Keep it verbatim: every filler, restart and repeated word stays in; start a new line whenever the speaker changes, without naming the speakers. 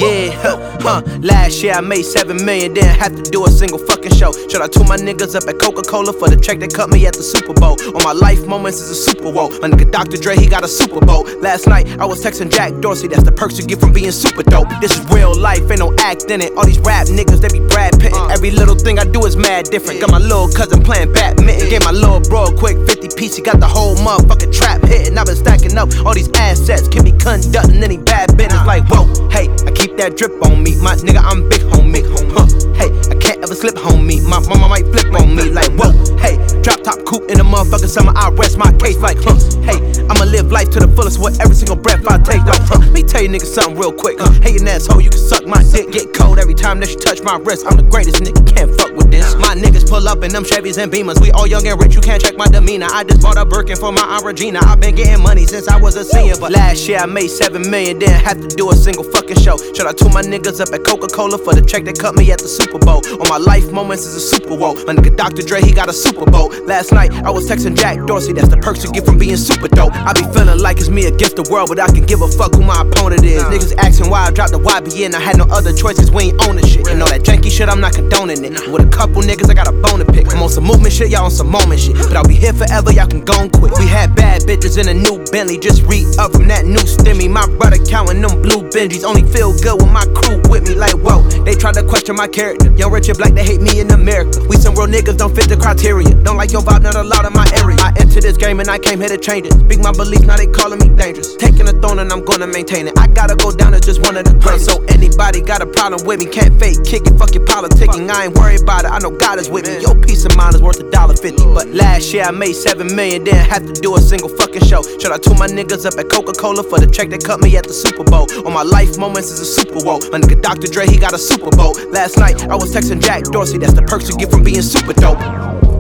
Yeah, huh, huh. Last year I made seven million, didn't have to do a single fucking show. Shout out to my niggas up at Coca-Cola for the check that cut me at the Super Bowl. All my life moments is a Super Bowl. My nigga Doctor Dre, he got a Super Bowl. Last night I was texting Jack Dorsey, that's the perks you get from being super dope. This is real life, ain't no act in it. All these rap niggas, they be Brad Pittin'. Every little thing I do is mad different. Got my little cousin playing badminton. Gave my little bro a quick fifty piece, he got the whole motherfucking trap hitting. I've been stacking up all these assets, can be conducting any bad business. Like whoa, hey, I keep that drip on me, my nigga, I'm big homie. Huh, hey, I can't ever slip homie, my mama might flip on me. Like whoa, hey, drop top coupe in the motherfucking summer, I rest my case. Like huh, hey, I'ma live life to the fullest with every single breath I take. Like huh, let me tell you niggas something real quick. Huh, hey, an asshole, you can suck my dick, get cold every time that you touch my wrist. I'm the greatest nigga, can't fuck with this. My niggas pull up in them Chevys and Beamers, we all young and rich, you can't check my demeanor. I just bought a Birkin for my Aunt Regina. I've been getting money since I was a senior, but last year I made seven million, didn't have to do a single fucking show. Shout out to my niggas up at Coca-Cola for the check that cut me at the Super Bowl. All my life moments is a Super Bowl. My nigga Doctor Dre, he got a Super Bowl. Last night I was texting Jack Dorsey, that's the perks you get from being super dope. I be feeling like it's me against the world, but I can give a fuck who my opponent is. Niggas asking why I dropped the Y B N, I had no other choices, we ain't owning shit. And all that janky shit, I'm not condoning it. With a couple niggas, I got a bone to pick. I'm on some movement shit, y'all on some moment shit. But I'll be here forever, y'all can go and quit. We had bad bitches in a new Bentley, just re-up from that new stimmy. My brother counting them blue Benjis, only feel good with my crew with me. Like whoa, they tried to question my character. Young, rich and black, they hate me in America. We some real niggas, don't fit the criteria. Don't like your vibe, not allowed in my area. I entered this game and I came here to change it. Speak my beliefs, now they calling me dangerous. Taking the throne and I'm gonna maintain it. I gotta go down as just one of the greatest. So anybody got a problem with me, can't fake, kick it, fuck your politicking. I ain't worried about it, I know God is with me. Your peace of mind is worth a dollar fifty. But last year I made seven million, didn't have to do a single fucking show. Shout out to my niggas up at Coca-Cola for the check that cut me at the Super Bowl. All my life moments is a Super Bowl. My nigga Doctor Dre, he got a Super Bowl. Last night I was texting Jack Dorsey, that's the perks you get from being super dope.